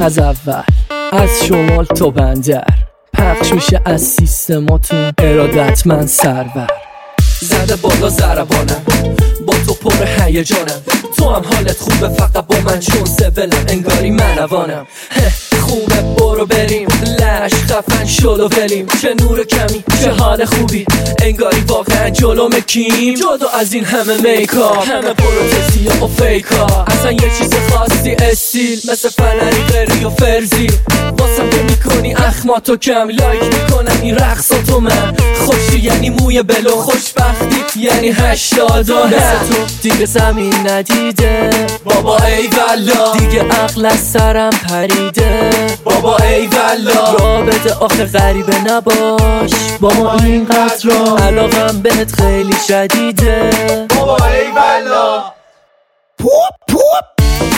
از اول از شمال تا بندر پخش میشه از سیستماتون، ارادت من سرور. زده بالا ضربانم، با تو پر هیجانم، تو هم حالت خوبه فقط با من چون سبلم، انگاری منوانم. خوبه برو بریم، لش خفن شلو ولیم، چه نور کمی چه حال خوبی، انگاری واقعا جلوم کیم، جدا از این همه میکاپ، همه پروتزی و فیکا، اصلا یه چیز خاصی استیل مثل فنری غری و فرزی، واسم که میکنی اخماتو کم، لایک میکنم این رقصاتو من، خوشی یعنی موی بلو، خوشبختی یعنی 80 مثل تو دیگه زمین ندیده بابا ای والا، دیگه عقل از سرم پریده بابا ای والا، رابطه آخه غریبه نباش با ما اینقدر را، علاقم بهت خیلی شدیده بابا ای والا. پوپ پوپ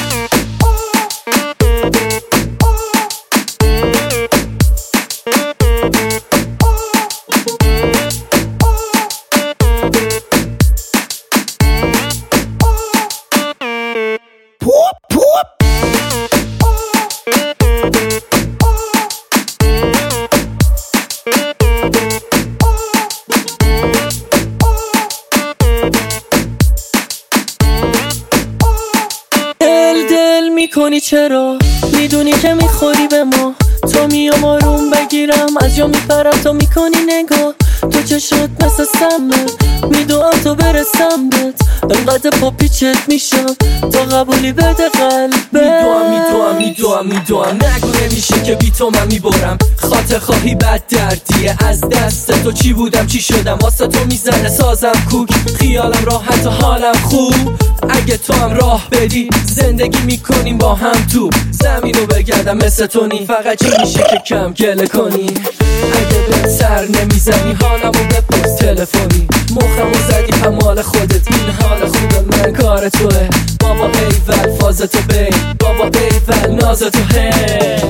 میکنی چرا؟ میدونی که میخوری به ما، تو میام آروم بگیرم از جا میپرم، تو میکنی نگاه، تو چشات مثل سمه، میدونم تو برسم بهت، انقدر پا پیچت میشم تا قبولی بده قلبه، میدونم نگو نمیشه که بی تو من میبرم، خاطر خواهی بد دردیه، از دست تو چی بودم چی شدم، واسه تو میزنه سازم کوک، خیالم راحت و حالم خوب، اگه تو هم راه بدی زندگی میکنیم با هم، تو زمینو بگردم مثل تونی، فقط چی میشه که کم گله کنی، اگه به سر نمیزنی حالمو بپرس تلفنی، مخمو زدی همال خودت، این حال خوب من کار توه، بابا ایول فاز تو بی، بابا ایول ناز تو هی.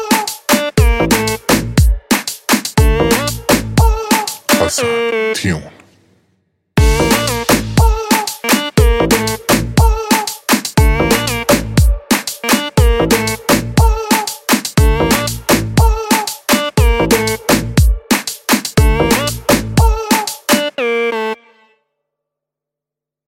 Hassan Tion.